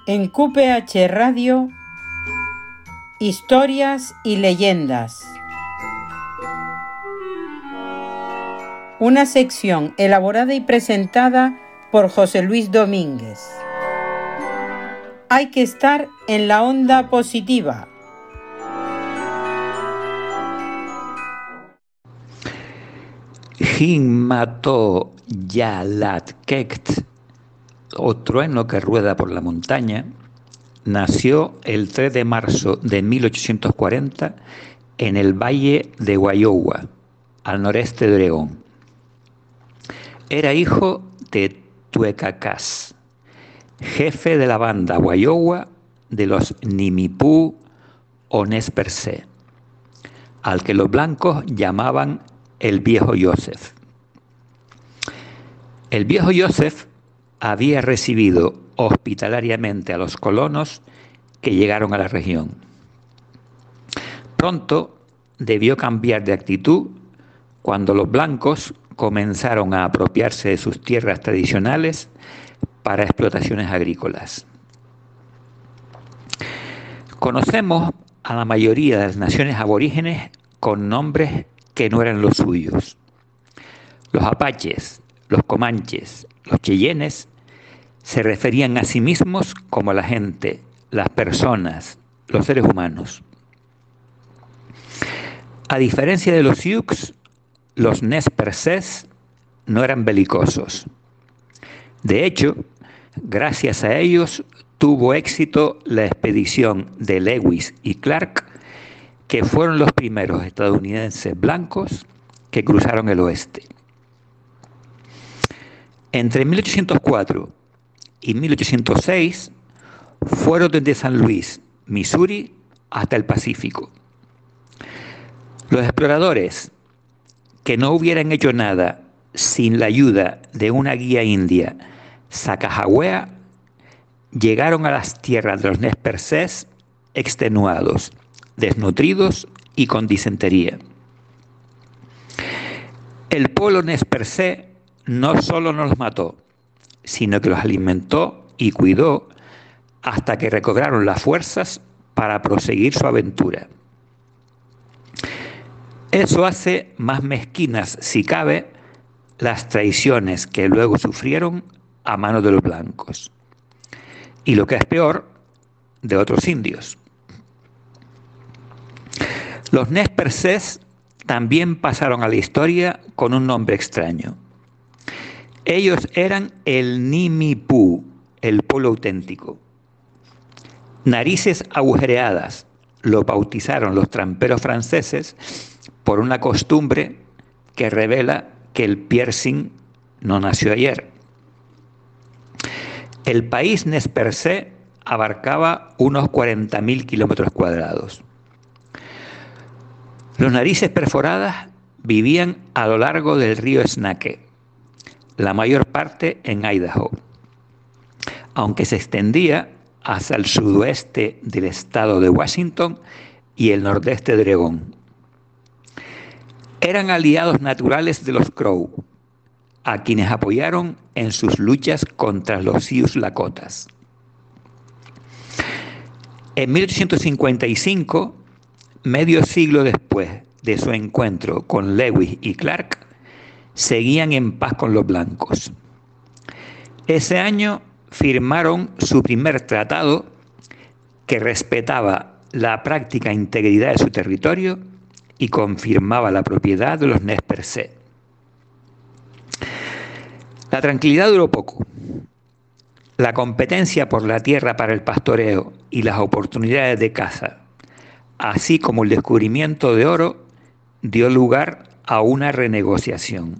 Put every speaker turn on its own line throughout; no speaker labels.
En QPH Radio, Historias y Leyendas. Una sección elaborada y presentada por José Luis Domínguez. Hay que estar en la onda positiva.
Hinmato Yalat Kekt, o trueno que rueda por la montaña, nació el 3 de marzo de 1840 en el valle de Guayowa, al noreste de Oregón. Era hijo de Tuecacás, jefe de la banda Guayowa de los Nimipú o Nez Percé, al que los blancos llamaban el viejo Joseph. El viejo Joseph había recibido hospitalariamente a los colonos que llegaron a la región. Pronto debió cambiar de actitud cuando los blancos comenzaron a apropiarse de sus tierras tradicionales para explotaciones agrícolas. Conocemos a la mayoría de las naciones aborígenes con nombres que no eran los suyos. Los apaches, los comanches, los cheyennes se referían a sí mismos como la gente, las personas, los seres humanos. A diferencia de los Sioux, los Nez Percés no eran belicosos. De hecho, gracias a ellos tuvo éxito la expedición de Lewis y Clark, que fueron los primeros estadounidenses blancos que cruzaron el oeste. Entre 1804 y 1806 fueron desde San Luis, Missouri, hasta el Pacífico. Los exploradores, que no hubieran hecho nada sin la ayuda de una guía india, Sacagawea, llegaron a las tierras de los Nez Percés extenuados, desnutridos y con disentería. El pueblo Nez Percé no solo no los mató, sino que los alimentó y cuidó hasta que recobraron las fuerzas para proseguir su aventura. Eso hace más mezquinas, si cabe, las traiciones que luego sufrieron a manos de los blancos. Y lo que es peor, de otros indios. Los Nez Percés también pasaron a la historia con un nombre extraño. Ellos eran el Nimipú, el pueblo auténtico. Narices agujereadas, lo bautizaron los tramperos franceses por una costumbre que revela que el piercing no nació ayer. El país Nez Percé abarcaba unos 40.000 kilómetros cuadrados. Los narices perforadas vivían a lo largo del río Snake, la mayor parte en Idaho, aunque se extendía hacia el sudoeste del estado de Washington y el nordeste de Oregón. Eran aliados naturales de los Crow, a quienes apoyaron en sus luchas contra los Sioux Lakotas. En 1855, medio siglo después de su encuentro con Lewis y Clark, seguían en paz con los blancos. Ese año firmaron su primer tratado que respetaba la práctica integridad de su territorio y confirmaba la propiedad de los Nez Percé. La tranquilidad duró poco. La competencia por la tierra para el pastoreo y las oportunidades de caza, así como el descubrimiento de oro, dio lugar a una renegociación.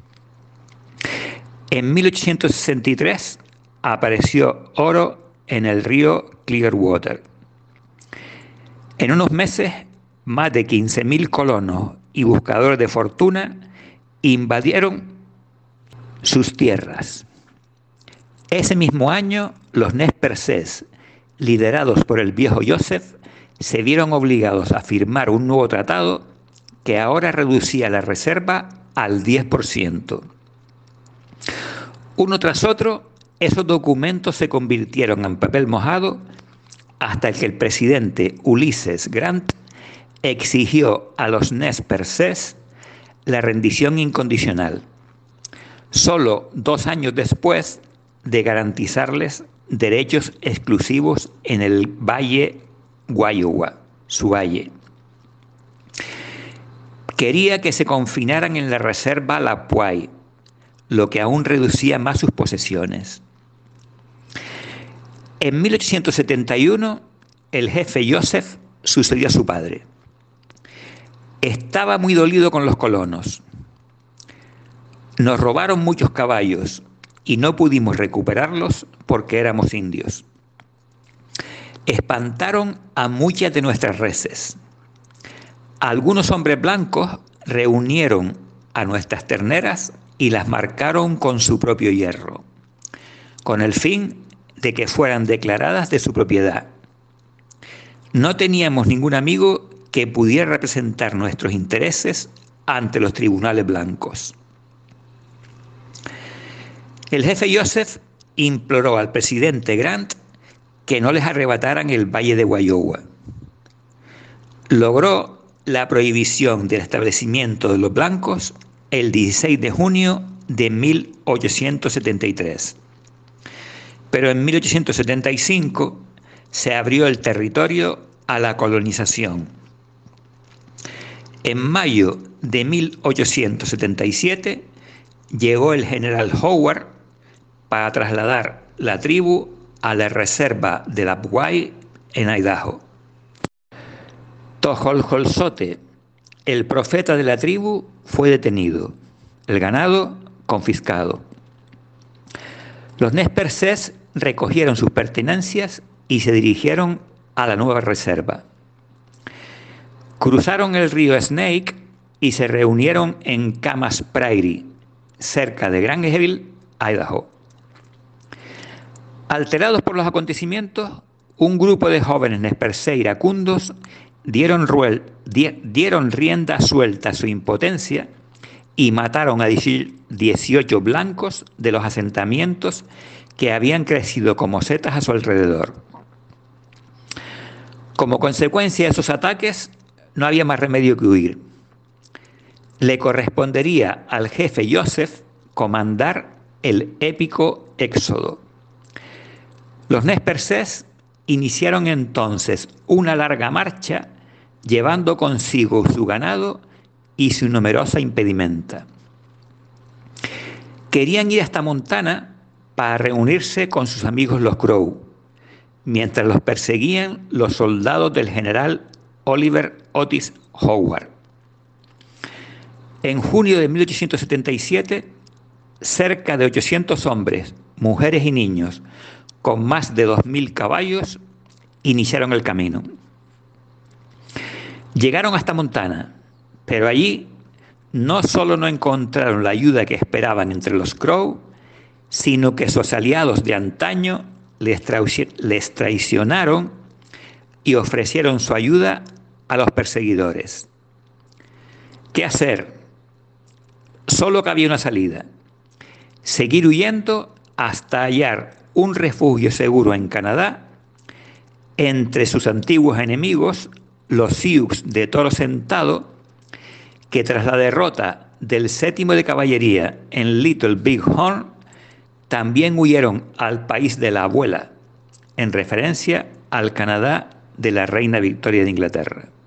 En 1863 apareció oro en el río Clearwater. En unos meses, más de 15.000 colonos y buscadores de fortuna invadieron sus tierras. Ese mismo año, los Nez Percés, liderados por el viejo Joseph, se vieron obligados a firmar un nuevo tratado que ahora reducía la reserva al 10%. Uno tras otro, esos documentos se convirtieron en papel mojado hasta que el presidente Ulysses Grant exigió a los Nez Percés la rendición incondicional, solo 2 años después de garantizarles derechos exclusivos en el Valle Waiyowa, su valle. Quería que se confinaran en la reserva Lapwai, lo que aún reducía más sus posesiones. En 1871, el jefe Joseph sucedió a su padre. Estaba muy dolido con los colonos. Nos robaron muchos caballos y no pudimos recuperarlos porque éramos indios. Espantaron a muchas de nuestras reses. Algunos hombres blancos reunieron a nuestras terneras y las marcaron con su propio hierro, con el fin de que fueran declaradas de su propiedad. No teníamos ningún amigo que pudiera representar nuestros intereses ante los tribunales blancos. El jefe Joseph imploró al presidente Grant que no les arrebataran el Valle de Waiyowa. Logró la prohibición del establecimiento de los blancos el 16 de junio de 1873. Pero en 1875 se abrió el territorio a la colonización. En mayo de 1877 llegó el general Howard para trasladar la tribu a la reserva de Lapwai en Idaho. Toholholtzote, el profeta de la tribu, fue detenido, el ganado confiscado. Los Nez Percés recogieron sus pertenencias y se dirigieron a la nueva reserva. Cruzaron el río Snake y se reunieron en Camas Prairie, cerca de Grangeville, Idaho. Alterados por los acontecimientos, un grupo de jóvenes Nez Percés iracundos dieron rienda suelta a su impotencia y mataron a 18 blancos de los asentamientos que habían crecido como setas a su alrededor. Como consecuencia de esos ataques, no había más remedio que huir. Le correspondería al jefe Joseph comandar el épico éxodo. Los Nez Percés iniciaron entonces una larga marcha llevando consigo su ganado y su numerosa impedimenta. Querían ir hasta Montana para reunirse con sus amigos los Crow, mientras los perseguían los soldados del general Oliver Otis Howard. En junio de 1877, cerca de 800 hombres, mujeres y niños, con más de 2.000 caballos, iniciaron el camino. Llegaron hasta Montana, pero allí no solo no encontraron la ayuda que esperaban entre los Crow, sino que sus aliados de antaño les traicionaron y ofrecieron su ayuda a los perseguidores. ¿Qué hacer? Solo cabía una salida: seguir huyendo hasta hallar un refugio seguro en Canadá entre sus antiguos enemigos, los Sioux de Toro Sentado, que tras la derrota del 7º de Caballería en Little Big Horn, también huyeron al país de la abuela, en referencia al Canadá de la reina Victoria de Inglaterra.